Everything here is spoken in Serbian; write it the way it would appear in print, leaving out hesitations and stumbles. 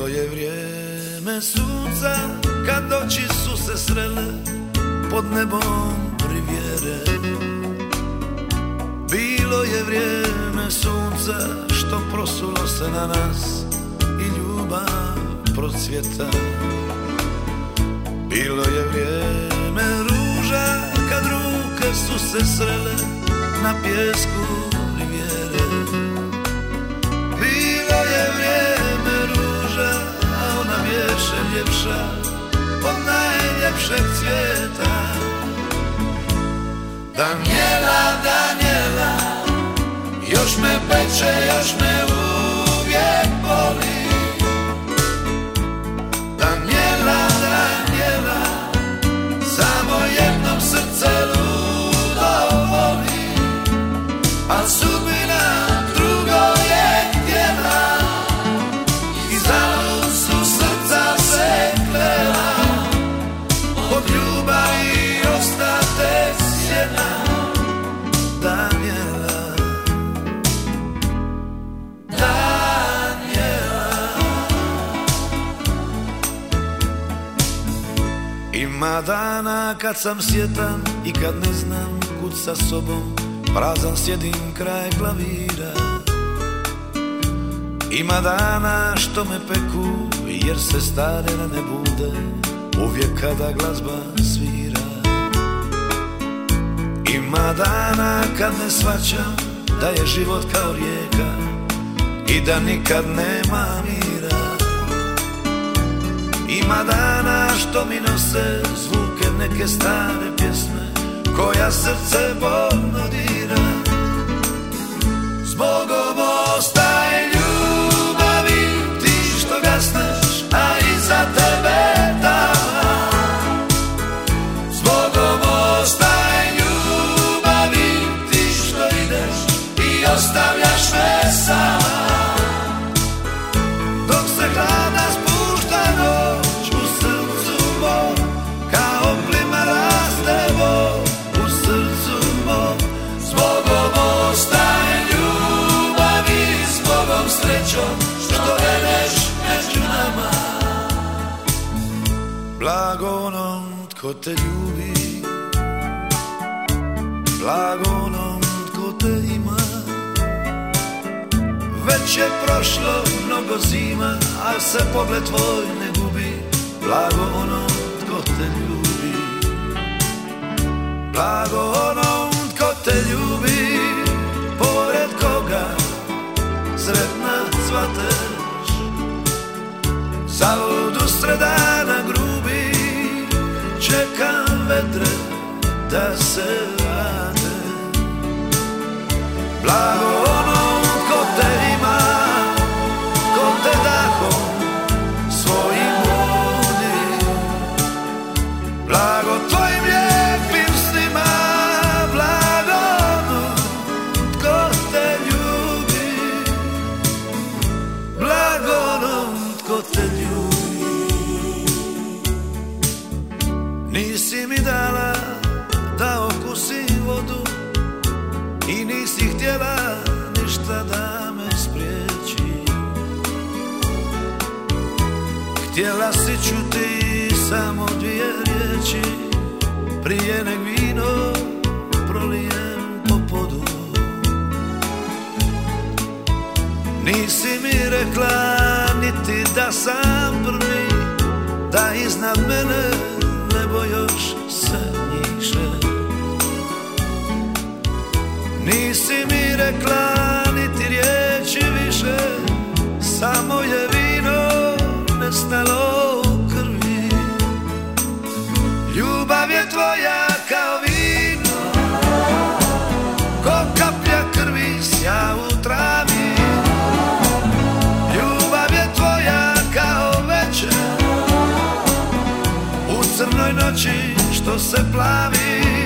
je vrijeme sunca kad oči su se srele pod nebom rivijere. Bilo je vrijeme sunca što prosulo se na nas i ljubav procvjeta. Bilo je vrijeme ruža kad ruke su se srele na pjesku rivijere. Bilo je vrijeme ruža, a ona bješe ljepša od najljepšeg cvijeta. Danijela, Danijela, još me peče, još me uvijek boli. Danijela, Danijela, samo jednom srce ludo voli, al sudbina drugo je htjela i zalud su srca se klela, od ljubavi ostate sjena. Danijela, Danijela. Ima dana kad sam sjetan i kad ne znam kud sa sobom, prazan sjedim kraj klavira. Ima dana što me peku jer se stare rane bude uvijek kada glazba svira. Ima dana kad ne shvaćam da je život kao rijeka i da nikad nema mira. Ima dana što mi nose zvuke neke stare pjesme koja srce bolno dira. Zbogom ostaje ljubavi ti što gasneš, a iza tebe tama. Zbogom ostaje ljubavi ti što ideš i ostavljaš me sama. Dok se hladna spušta noć u srcu mom, kao plima raste bol u srcu mom. Zbogom ostaje ljubavi, zbogom srećom što vedeš među nama. Blago onom tko te ljubi, blago onom tko te ima. Već je prošlo mnogo zima, a se pogled tvoj ne gubi. Blago onom tko te ljubi, blago onom tko te ljubi, pored koga sretna cvateš. Zalud usred dana grubi, čekam vetre da se vrate. Blago onom tko te ima, ko te dahom svojim vodi. Blago tvojim lijepim snima, blago onom tko te ljubi, blago onom tko te ljubi. Nisi mi dala da okusim vodu i nisi htjela ništa da me spriječi. Htjela si čuti samo dvije riječi prije nek vino prolijem po podu. Nisi mi rekla niti da sam prvi, da iznad mene nebo još se njiše. Nisi mi rekla niti riječi više, samo je vino nestalo u krvi. Ljubav je tvoja kao vino, ko kaplja krvi sja u travi. Ljubav je tvoja kao večer u crnoj noći što se plavi.